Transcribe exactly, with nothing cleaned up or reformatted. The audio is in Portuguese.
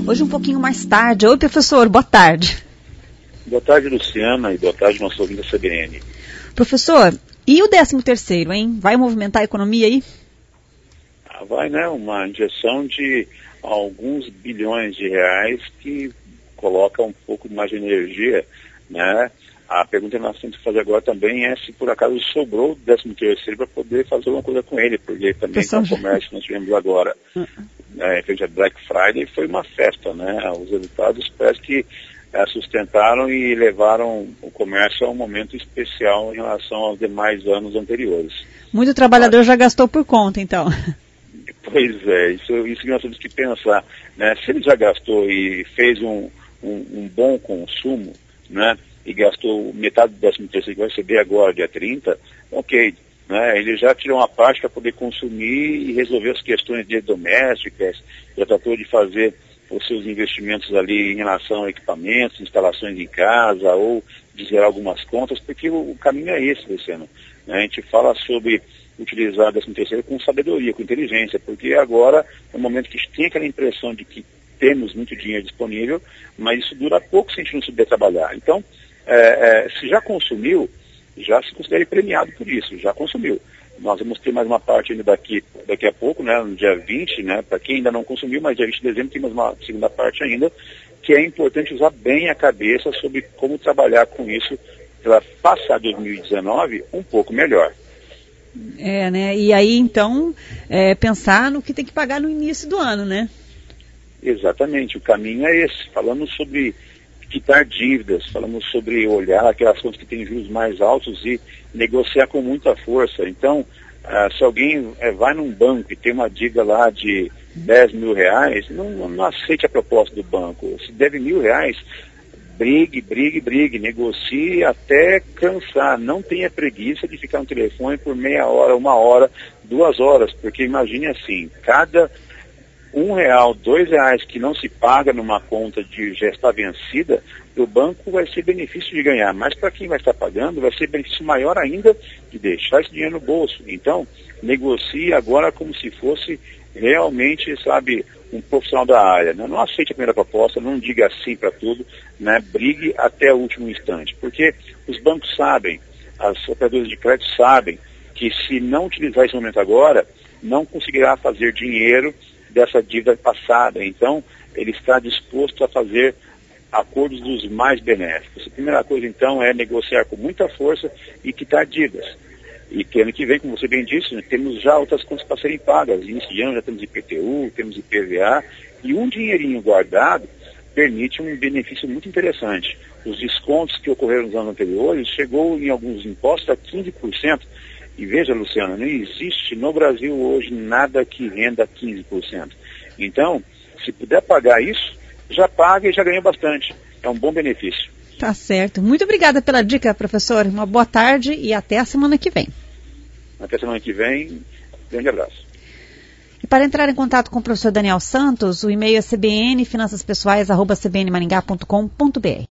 hoje um pouquinho mais tarde. Oi, professor, boa tarde. Boa tarde, Luciana, e boa tarde, nosso ouvinte da C B N. Professor, e o décimo terceiro, hein? Vai movimentar a economia aí? Ah, vai, né? Uma injeção de alguns bilhões de reais que coloca um pouco mais de energia, né? A pergunta que nós temos que fazer agora também é se por acaso sobrou o décimo terceiro para poder fazer alguma coisa com ele, porque também com o comércio que nós tivemos agora, é, em frente a Black Friday, foi uma festa, né? Os resultados parece que é, sustentaram e levaram o comércio a um momento especial em relação aos demais anos anteriores. Muito trabalhador Mas, já gastou por conta, então. Pois é, isso, isso que nós temos que pensar, né? Se ele já gastou e fez um, um, um bom consumo, né? E gastou metade do décimo terceiro que vai receber agora, dia trinta, ok, né? Ele já tirou uma parte para poder consumir e resolver as questões de domésticas, já tratou de fazer os seus investimentos ali em relação a equipamentos, instalações em casa, ou de zerar algumas contas, porque o, o caminho é esse, Luciano. Né? A gente fala sobre utilizar o décimo terceiro com sabedoria, com inteligência, porque agora é um momento que a gente tem aquela impressão de que temos muito dinheiro disponível, mas isso dura pouco se a gente não souber trabalhar. Então, É, é, se já consumiu, já se considere premiado por isso, já consumiu. Nós vamos ter mais uma parte ainda daqui, daqui a pouco, né, no dia vinte, né, para quem ainda não consumiu, mas dia vinte de dezembro tem mais uma segunda parte ainda, que é importante usar bem a cabeça sobre como trabalhar com isso para passar dois mil e dezenove um pouco melhor. É, né, e aí então, é, pensar no que tem que pagar no início do ano, né? Exatamente, o caminho é esse, falando sobre quitar dívidas, falamos sobre olhar aquelas contas que têm juros mais altos e negociar com muita força. Então, ah, se alguém eh, vai num banco e tem uma dívida lá de dez mil reais, não, não aceite a proposta do banco. Se deve mil reais, brigue, brigue, brigue, negocie até cansar. Não tenha preguiça de ficar no telefone por meia hora, uma hora, duas horas, porque imagine assim, cada um real, dois reais que não se paga numa conta de já está vencida, o banco vai ser benefício de ganhar, mas para quem vai estar pagando, vai ser benefício maior ainda de deixar esse dinheiro no bolso. Então, negocie agora como se fosse realmente, sabe, um profissional da área. Né? Não aceite a primeira proposta, não diga sim para tudo, né? Brigue até o último instante, porque os bancos sabem, as operadoras de crédito sabem que se não utilizar esse momento agora, não conseguirá fazer dinheiro dessa dívida passada. Então, ele está disposto a fazer acordos dos mais benéficos. A primeira coisa, então, é negociar com muita força e quitar dívidas. E que ano que vem, como você bem disse, né, temos já outras contas para serem pagas. Início de ano já temos I P T U, temos I P V A, e um dinheirinho guardado permite um benefício muito interessante. Os descontos que ocorreram nos anos anteriores chegou em alguns impostos a quinze por cento. E veja, Luciana, não existe no Brasil hoje nada que renda quinze por cento. Então, se puder pagar isso, já paga e já ganha bastante. É um bom benefício. Tá certo. Muito obrigada pela dica, professor. Uma boa tarde e até a semana que vem. Até a semana que vem. Grande abraço. E para entrar em contato com o professor Daniel Santos, o e-mail é c b n finanças pessoais arroba c b n maringá ponto com ponto b r.